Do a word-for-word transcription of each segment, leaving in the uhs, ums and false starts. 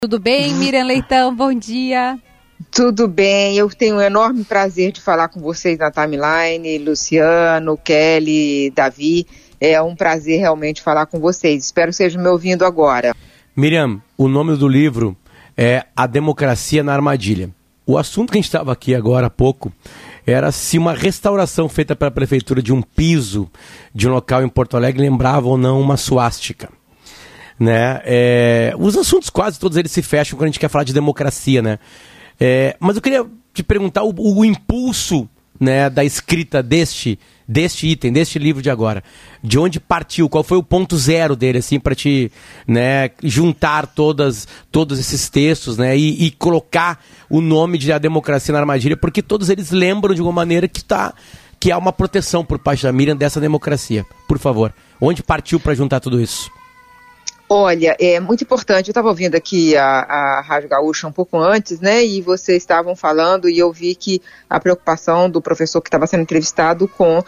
Tudo bem, Miriam Leitão? Bom dia. Tudo bem, eu tenho um enorme prazer de falar com vocês na timeline, Luciano, Kelly, Davi, é um prazer realmente falar com vocês, espero que estejam me ouvindo agora. Miriam, o nome do livro é A Democracia na Armadilha. O assunto que a gente estava aqui agora há pouco era se uma restauração feita pela prefeitura de um piso de um local em Porto Alegre lembrava ou não uma suástica. Né? É, os assuntos quase todos eles se fecham quando a gente quer falar de democracia, né? É, mas eu queria te perguntar o, o impulso, né, da escrita deste, deste item, deste livro de agora. De onde partiu? Qual foi o ponto zero dele, assim, para te, né, juntar todas, todos esses textos, né, e, e colocar o nome de A Democracia na Armadilha, porque todos eles lembram de uma maneira que, tá, que há uma proteção por parte da Miriam dessa democracia. Por favor, onde partiu para juntar tudo isso? Olha, é muito importante, eu estava ouvindo aqui a, a Rádio Gaúcha um pouco antes, né, e vocês estavam falando e eu vi que a preocupação do professor que estava sendo entrevistado com,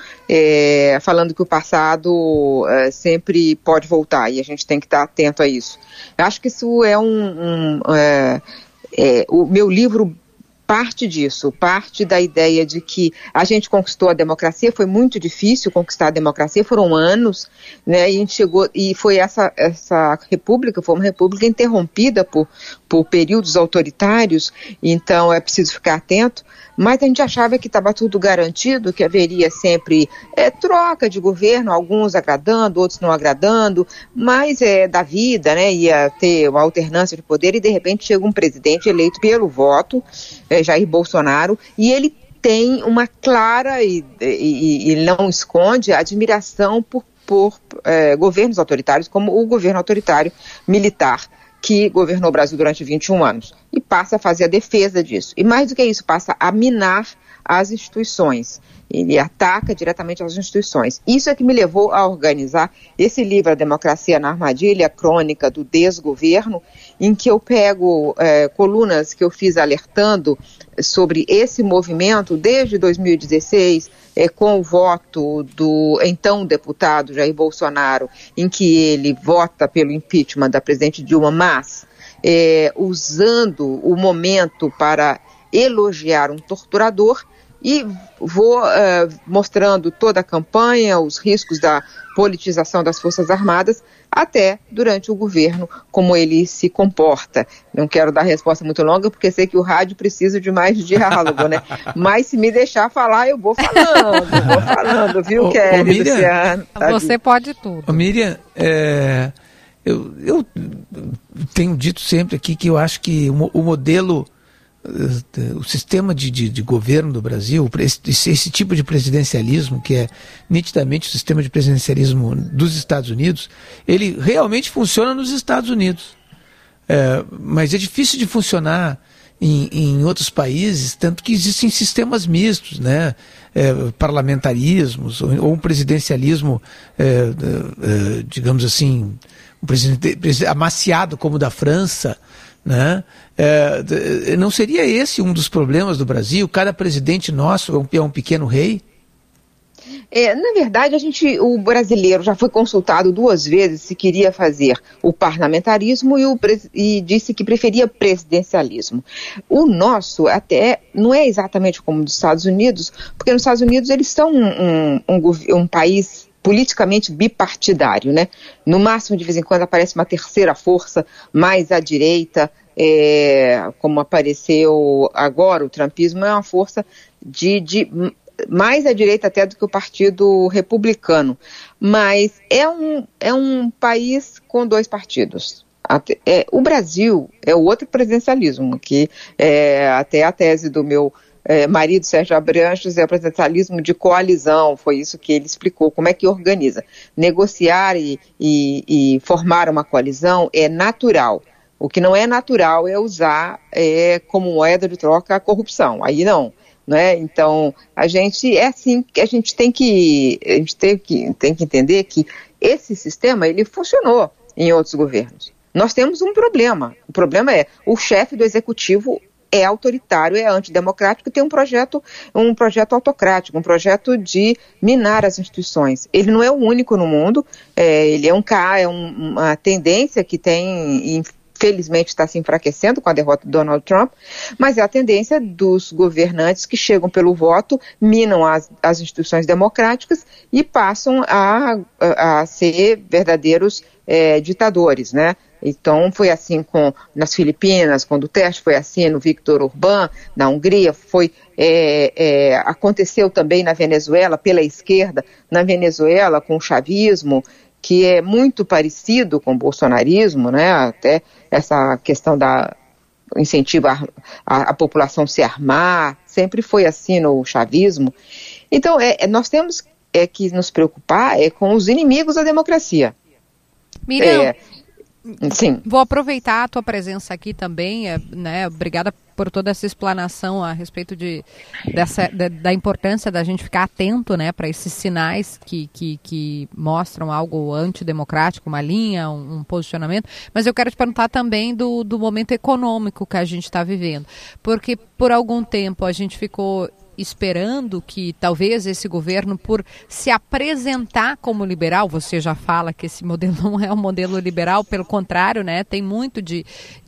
é, falando que o passado é, sempre pode voltar e a gente tem que estar atento a isso. Eu acho que isso é um, um é, é, o meu livro parte disso, parte da ideia de que a gente conquistou a democracia, foi muito difícil conquistar a democracia, foram anos, né, e a gente chegou, e foi essa, essa república, foi uma república interrompida por, por períodos autoritários, então é preciso ficar atento, mas a gente achava que estava tudo garantido, que haveria sempre é, troca de governo, alguns agradando, outros não agradando, mas é da vida, né, ia ter uma alternância de poder e de repente chega um presidente eleito pelo voto, é, Jair Bolsonaro, e ele tem uma clara e, e, e não esconde admiração por, por é, governos autoritários, como o governo autoritário militar, que governou o Brasil durante vinte e um anos, e passa a fazer a defesa disso. E mais do que isso, passa a minar as instituições. Ele ataca diretamente as instituições. Isso é que me levou a organizar esse livro, A Democracia na Armadilha, Crônica do Desgoverno, em que eu pego é, colunas que eu fiz alertando sobre esse movimento desde dois mil e dezesseis, é, com o voto do então deputado Jair Bolsonaro, em que ele vota pelo impeachment da presidente Dilma, mas é, usando o momento para elogiar um torturador, e vou uh, mostrando toda a campanha, os riscos da politização das Forças Armadas, até durante o governo, como ele se comporta. Não quero dar resposta muito longa, porque sei que o rádio precisa de mais diálogo, né? Mas se me deixar falar, eu vou falando, vou falando, viu, Kelly, Luciano? Você pode tudo. Ô, Miriam, é, eu, eu tenho dito sempre aqui que eu acho que o, o modelo, o sistema de, de, de governo do Brasil, esse, esse tipo de presidencialismo, que é nitidamente o sistema de presidencialismo dos Estados Unidos, ele realmente funciona nos Estados Unidos. É, mas é difícil de funcionar em, em outros países, tanto que existem sistemas mistos, né? É, parlamentarismos, ou, ou um presidencialismo, é, é, digamos assim, um presidente, amaciado como o da França, né? É, não seria esse um dos problemas do Brasil? Cada presidente nosso é um, é um pequeno rei? É, na verdade, a gente, o brasileiro já foi consultado duas vezes se queria fazer o parlamentarismo e, o, e disse que preferia presidencialismo. O nosso até não é exatamente como o dos Estados Unidos, porque nos Estados Unidos eles são um, um, um, um país politicamente bipartidário, né? No máximo, de vez em quando, aparece uma terceira força mais à direita, é, como apareceu agora, o trumpismo é uma força de, de mais à direita até do que o Partido Republicano, mas é um, é um país com dois partidos. Até, é, o Brasil é o outro presidencialismo, que é até a tese do meu É, marido Sérgio Abranches é o presidencialismo de coalizão, foi isso que ele explicou, como é que organiza. Negociar e, e, e formar uma coalizão é natural. O que não é natural é usar é, como moeda de troca a corrupção, aí não. Né? Então, a gente é assim que a gente tem que, a gente tem que, tem que entender que esse sistema ele funcionou em outros governos. Nós temos um problema. O problema é o chefe do executivo é autoritário, é antidemocrático, tem um projeto, um projeto autocrático, um projeto de minar as instituições. Ele não é o único no mundo, é, ele é um é um, uma tendência que tem felizmente está se enfraquecendo com a derrota do Donald Trump, mas é a tendência dos governantes que chegam pelo voto, minam as, as instituições democráticas e passam a, a, a ser verdadeiros é, ditadores, né? Então foi assim com, nas Filipinas, com Duterte, foi assim no Viktor Orbán, na Hungria, foi, é, é, aconteceu também na Venezuela, pela esquerda, na Venezuela com o chavismo, que é muito parecido com o bolsonarismo, né? Até essa questão da incentivo a, a, a população se armar, sempre foi assim no chavismo. Então é, é, nós temos é, que nos preocupar é, com os inimigos da democracia. Miriam, é, sim. Vou aproveitar a tua presença aqui também, né? Obrigada por toda essa explanação a respeito de, dessa, da, da importância da gente ficar atento, né, para esses sinais que, que, que mostram algo antidemocrático, uma linha, um, um posicionamento. Mas eu quero te perguntar também do, do momento econômico que a gente está vivendo, porque por algum tempo a gente ficou esperando que talvez esse governo, por se apresentar como liberal, você já fala que esse modelo não é um modelo liberal, pelo contrário, né, tem muito de,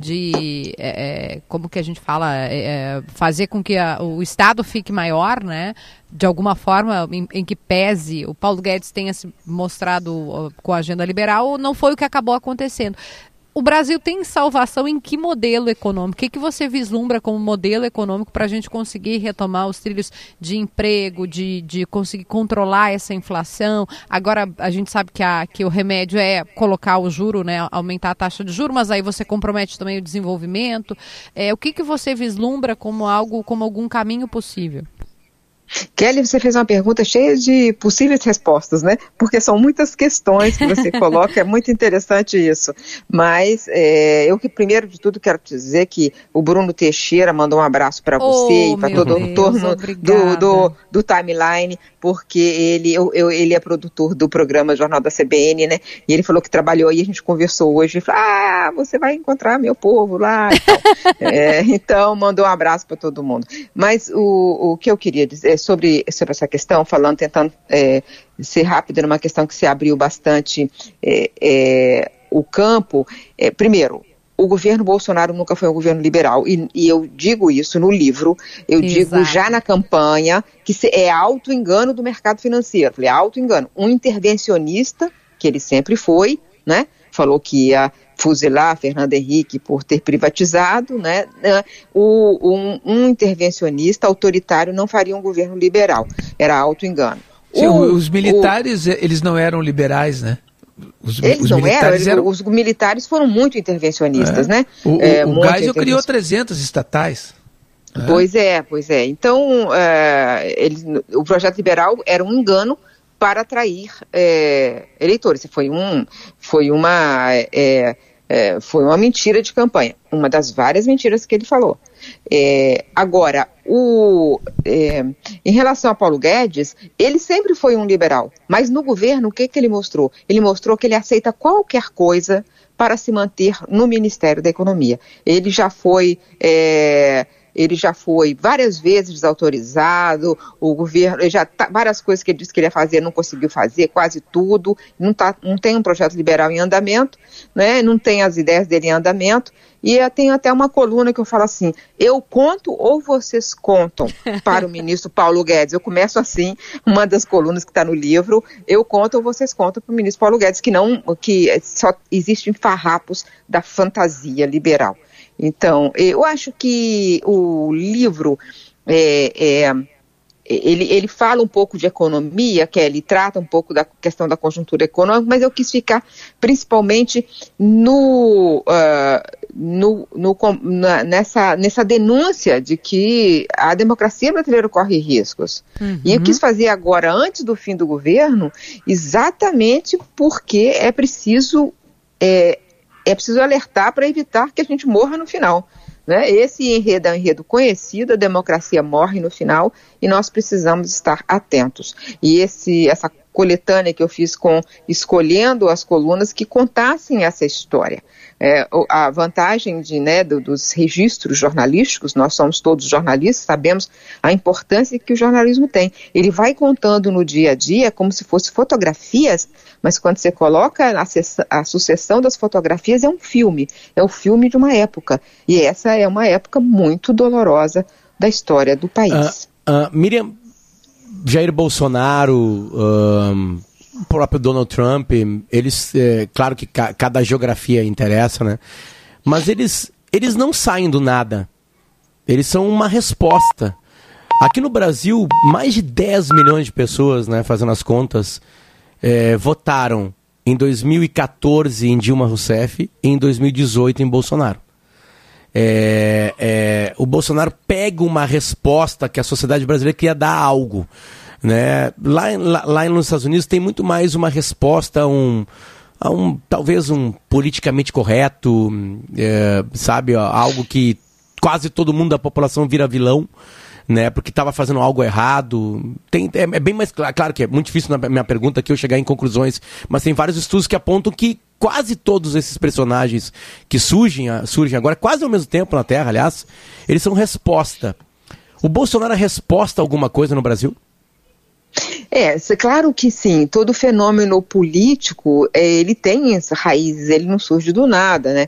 de é, como que a gente fala, é, fazer com que a, o Estado fique maior, né, de alguma forma em, em que pese o Paulo Guedes tenha se mostrado uh, com a agenda liberal, não foi o que acabou acontecendo. O Brasil tem salvação em que modelo econômico? O que, que você vislumbra como modelo econômico para a gente conseguir retomar os trilhos de emprego, de, de conseguir controlar essa inflação? Agora a gente sabe que, a, que o remédio é colocar o juro, né, aumentar a taxa de juros, mas aí você compromete também o desenvolvimento. É, o que, que você vislumbra como algo, como algum caminho possível? Kelly, você fez uma pergunta cheia de possíveis respostas, né? Porque são muitas questões que você coloca, é muito interessante isso. Mas é, eu que primeiro de tudo quero te dizer que o Bruno Teixeira mandou um abraço para você oh, e para todo o torno do, do, do Timeline, porque ele, eu, eu, ele é produtor do programa Jornal da C B N, né? E ele falou que trabalhou aí, a gente conversou hoje, e falou, ah, você vai encontrar meu povo lá e tal. é, então, mandou um abraço para todo mundo. Mas o, o que eu queria dizer Sobre, sobre essa questão, falando, tentando é, ser rápido numa questão que se abriu bastante é, é, o campo. É, primeiro, o governo Bolsonaro nunca foi um governo liberal, e, e eu digo isso no livro, eu Exato. digo já na campanha, que se, é auto-engano do mercado financeiro. Falei, auto-engano. Um intervencionista, que ele sempre foi, né? Falou que ia fuzilar Fernando Henrique por ter privatizado, né? O, um, um intervencionista autoritário não faria um governo liberal, era auto-engano. Sim, o, os militares, o, eles não eram liberais, né? Os, eles os não militares eram, eram, os militares foram muito intervencionistas, é. né? O, é, o, o Geisel criou trezentas estatais. Pois é, é pois é. Então, é, eles, o projeto liberal era um engano para atrair é, eleitores. Foi, um, foi, uma, é, é, foi uma mentira de campanha, uma das várias mentiras que ele falou. É, agora, o, é, em relação a Paulo Guedes, ele sempre foi um liberal, mas no governo, o que, que ele mostrou? Ele mostrou que ele aceita qualquer coisa para se manter no Ministério da Economia. Ele já foi... É, Ele já foi várias vezes desautorizado, o governo, ele já tá, várias coisas que ele disse que ele ia fazer, não conseguiu fazer, quase tudo, não, tá, não tem um projeto liberal em andamento, né, não tem as ideias dele em andamento, e eu tenho até uma coluna que eu falo assim, eu conto ou vocês contam para o ministro Paulo Guedes? Eu começo assim, uma das colunas que está no livro, eu conto ou vocês contam para o ministro Paulo Guedes, que, não, que só existem farrapos da fantasia liberal. Então, eu acho que o livro, é, é, ele, ele fala um pouco de economia, que ele trata um pouco da questão da conjuntura econômica, mas eu quis ficar principalmente no, uh, no, no, na, nessa, nessa denúncia de que a democracia brasileira corre riscos. Uhum. E eu quis fazer agora, antes do fim do governo, exatamente porque é preciso... É, É preciso alertar para evitar que a gente morra no final. Né? Esse enredo é um enredo conhecido, a democracia morre no final e nós precisamos estar atentos. E esse, essa coletânea que eu fiz com escolhendo as colunas que contassem essa história. É, a vantagem de, né, do, dos registros jornalísticos, nós somos todos jornalistas, sabemos a importância que o jornalismo tem. Ele vai contando no dia a dia como se fosse fotografias, mas quando você coloca a, a sucessão das fotografias é um filme, é o filme de uma época. E essa é uma época muito dolorosa da história do país. Uh, uh, Miriam, Jair Bolsonaro, um, o próprio Donald Trump, eles, é, claro que ca- cada geografia interessa, né? Mas eles, eles não saem do nada. Eles são uma resposta. Aqui no Brasil, mais de dez milhões de pessoas, né, fazendo as contas, é, votaram em dois mil e catorze em Dilma Rousseff e em dois mil e dezoito em Bolsonaro. É, é, o Bolsonaro pega uma resposta que a sociedade brasileira queria dar a algo, né? Lá, lá, lá nos Estados Unidos tem muito mais uma resposta a um, a um talvez um politicamente correto, é, sabe, ó, algo que quase todo mundo da população vira vilão, né, porque estava fazendo algo errado. Tem, é, é bem mais claro, claro que é muito difícil na minha pergunta aqui eu chegar em conclusões, mas tem vários estudos que apontam que quase todos esses personagens que surgem, surgem agora, quase ao mesmo tempo na Terra, aliás, eles são resposta. O Bolsonaro é resposta a alguma coisa no Brasil? É, claro que sim, todo fenômeno político, é, ele tem as raízes, ele não surge do nada, né?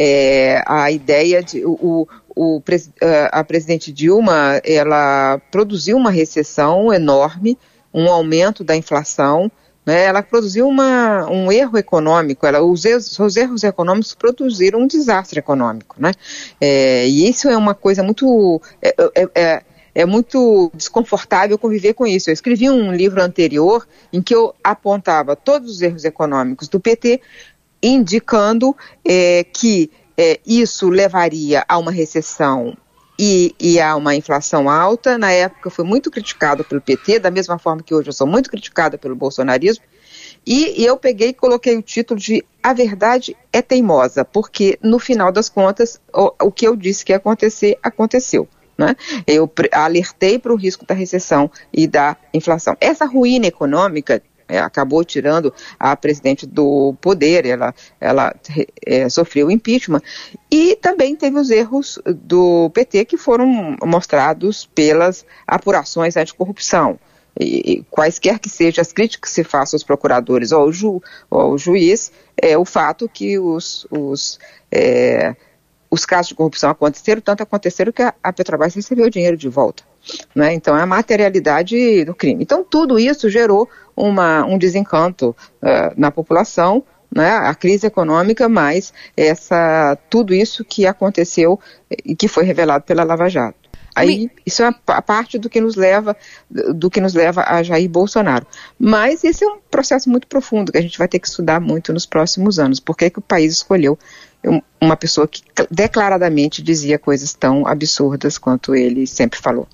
É, a ideia de, o, o, a presidente Dilma, ela produziu uma recessão enorme, um aumento da inflação, né? Ela produziu uma, um erro econômico, ela, os, erros, os erros econômicos produziram um desastre econômico, né? É, e isso é uma coisa muito... É, é, é, É muito desconfortável conviver com isso. Eu escrevi um livro anterior em que eu apontava todos os erros econômicos do P T, indicando é, que é, isso levaria a uma recessão e, e a uma inflação alta. Na época foi muito criticado pelo P T, da mesma forma que hoje eu sou muito criticada pelo bolsonarismo. E, e eu peguei e coloquei o título de A Verdade é Teimosa, porque no final das contas o, o que eu disse que ia acontecer, aconteceu. Né? Eu alertei para o risco da recessão e da inflação. Essa ruína econômica é, acabou tirando a presidente do poder, ela, ela é, sofreu impeachment, e também teve os erros do P T que foram mostrados pelas apurações anticorrupção. E, e quaisquer que sejam as críticas que se façam aos procuradores ou ao, ju, ou ao juiz, é o fato que os... os é, os casos de corrupção aconteceram, tanto aconteceram que a, a Petrobras recebeu o dinheiro de volta, né? Então é a materialidade do crime. Então tudo isso gerou uma, um desencanto uh, na população, né? A crise econômica, mas essa, tudo isso que aconteceu e que foi revelado pela Lava Jato. Aí, isso é a parte do que nos leva, do que nos leva a Jair Bolsonaro. Mas esse é um processo muito profundo que a gente vai ter que estudar muito nos próximos anos. Por que que o país escolheu uma pessoa que declaradamente dizia coisas tão absurdas quanto ele sempre falou?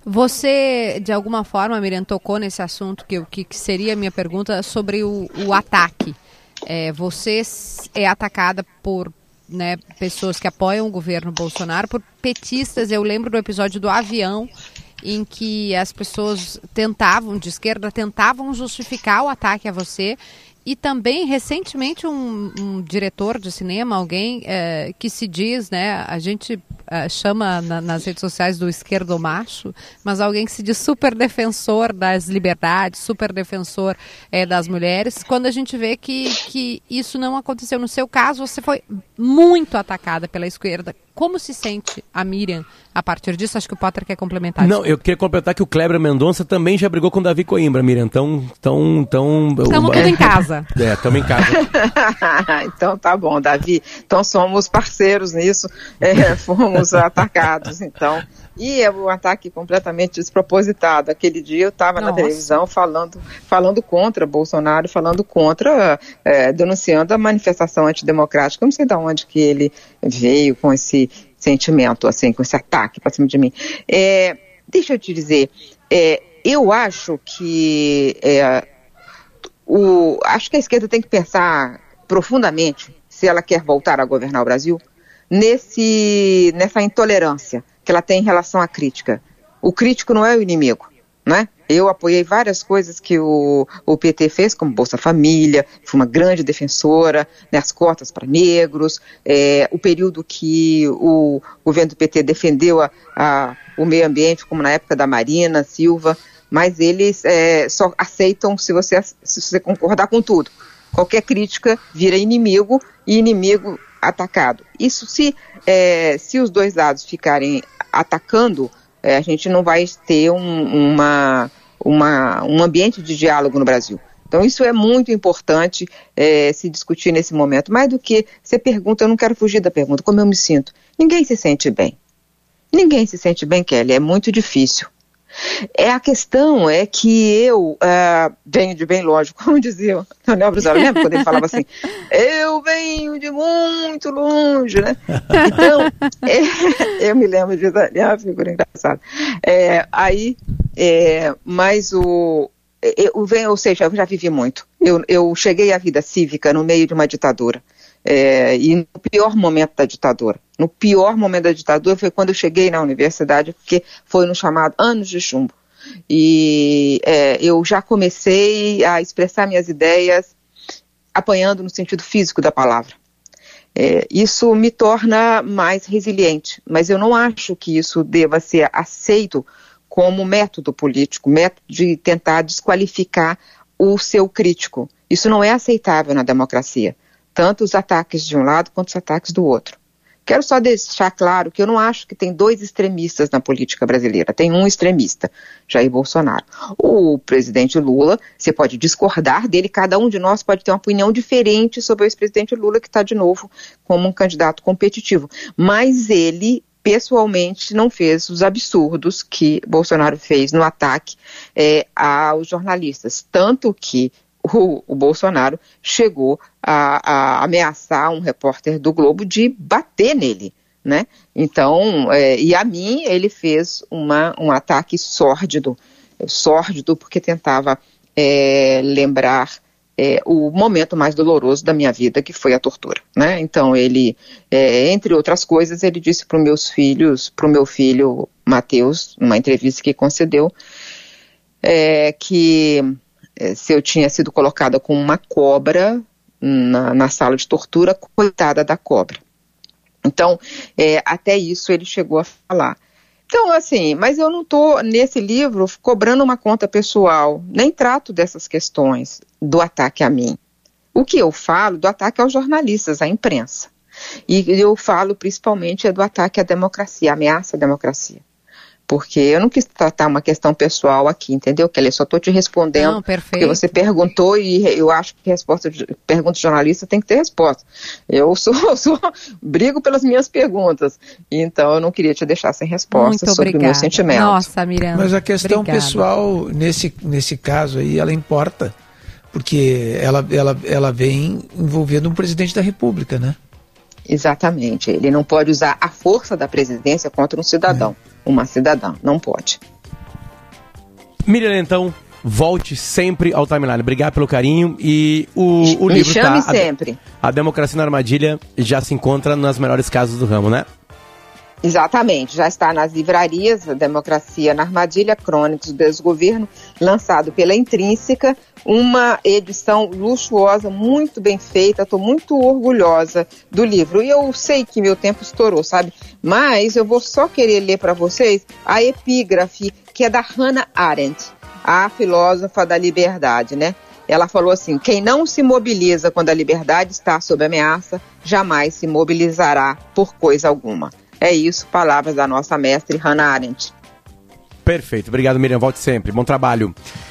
Você, de alguma forma, Miriam, tocou nesse assunto que, que, que seria a minha pergunta sobre o, o ataque. É, você é atacada por... né, pessoas que apoiam o governo Bolsonaro, por petistas. Eu lembro do episódio do avião, em que as pessoas tentavam, de esquerda, tentavam justificar o ataque a você. E também, recentemente, um, um diretor de cinema, alguém é, que se diz, né, a gente é, chama na, nas redes sociais do esquerdomacho, mas alguém que se diz super defensor das liberdades, super defensor é, das mulheres, quando a gente vê que, que isso não aconteceu. No seu caso, você foi muito atacada pela esquerda. Como se sente a Miriam a partir disso? Acho que o Potter quer complementar. Não, eu queria complementar que o Kleber Mendonça também já brigou com o Davi Coimbra, Miriam. Então, então, então estamos tudo em casa. É, estamos em casa. Então tá bom, Davi. Então somos parceiros nisso, é, fomos atacados, então. E é um ataque completamente despropositado. Aquele dia eu estava na televisão falando, falando contra Bolsonaro, falando contra, é, denunciando a manifestação antidemocrática. Eu não sei de onde que ele veio com esse sentimento, assim, com esse ataque para cima de mim. É, deixa eu te dizer, é, eu acho que é, o, acho que a esquerda tem que pensar profundamente se ela quer voltar a governar o Brasil nesse, nessa intolerância que ela tem em relação à crítica. O crítico não é o inimigo, né? Eu apoiei várias coisas que o, o P T fez, como Bolsa Família, fui uma grande defensora, né, as cotas para negros, é, o período que o governo do P T defendeu a, a, o meio ambiente, como na época da Marina Silva, mas eles é, só aceitam se você, se você concordar com tudo. Qualquer crítica vira inimigo e inimigo atacado. Isso se, é, se os dois lados ficarem atacando, é, a gente não vai ter um, uma, uma, um ambiente de diálogo no Brasil. Então isso é muito importante é, se discutir nesse momento. Mais do que você pergunta, eu não quero fugir da pergunta, como eu me sinto? Ninguém se sente bem. Ninguém se sente bem, Kelly, é muito difícil. É, a questão é que eu uh, venho de bem longe, como dizia o Daniel Brizola, lembra quando ele falava assim, eu venho de muito longe, né? Então, é, eu me lembro disso, é uma figura engraçada. É, aí, é, mas o, eu venho, ou seja, eu já vivi muito. Eu, eu cheguei à vida cívica no meio de uma ditadura. É, e no pior momento da ditadura. No pior momento da ditadura foi quando eu cheguei na universidade, porque foi no chamado Anos de Chumbo. E é, eu já comecei a expressar minhas ideias apanhando no sentido físico da palavra. É, isso me torna mais resiliente, mas eu não acho que isso deva ser aceito como método político, método de tentar desqualificar o seu crítico. Isso não é aceitável na democracia. Tanto os ataques de um lado quanto os ataques do outro. Quero só deixar claro que eu não acho que tem dois extremistas na política brasileira. Tem um extremista, Jair Bolsonaro. O presidente Lula, você pode discordar dele, cada um de nós pode ter uma opinião diferente sobre o ex-presidente Lula, que está de novo como um candidato competitivo. Mas ele, pessoalmente, não fez os absurdos que Bolsonaro fez no ataque é, aos jornalistas. Tanto que O, o Bolsonaro chegou a, a ameaçar um repórter do Globo de bater nele, né? Então, é, e a mim ele fez uma, um ataque sórdido, sórdido porque tentava é, lembrar é, o momento mais doloroso da minha vida, que foi a tortura, né? Então ele, é, entre outras coisas, ele disse para os meus filhos, para o meu filho Matheus, numa entrevista que concedeu, é, que se eu tinha sido colocada como uma cobra na, na sala de tortura, coitada da cobra. Então, é, até isso ele chegou a falar. Então, assim, mas eu não estou, nesse livro, cobrando uma conta pessoal, nem trato dessas questões do ataque a mim. O que eu falo do ataque aos jornalistas, à imprensa. E eu falo principalmente é do ataque à democracia, à ameaça à democracia. Porque eu não quis tratar uma questão pessoal aqui, entendeu, Kelly? Eu só estou te respondendo, não, porque você perguntou e eu acho que resposta de, pergunta de jornalista tem que ter resposta. Eu sou, sou, brigo pelas minhas perguntas, então eu não queria te deixar sem resposta Muito sobre o meu sentimento. Nossa, Miranda. Mas a questão obrigada. pessoal, nesse, nesse caso aí, ela importa, porque ela, ela, ela vem envolvendo um presidente da República, né? Exatamente, ele não pode usar a força da presidência contra um cidadão, é. uma cidadã, não pode. Miriam, então, volte sempre ao Timeline, obrigado pelo carinho e o, o Me livro chame tá, sempre. A, a Democracia na Armadilha já se encontra nas melhores casas do ramo, né? Exatamente, já está nas livrarias, a Democracia na Armadilha, Crônicas do Desgoverno, lançado pela Intrínseca, uma edição luxuosa, muito bem feita, estou muito orgulhosa do livro. E eu sei que meu tempo estourou, sabe? Mas eu vou só querer ler para vocês a epígrafe, que é da Hannah Arendt, a filósofa da liberdade, né? Ela falou assim, quem não se mobiliza quando a liberdade está sob ameaça, jamais se mobilizará por coisa alguma. É isso, palavras da nossa mestre Hannah Arendt. Perfeito, obrigado, Miriam, volte sempre, bom trabalho.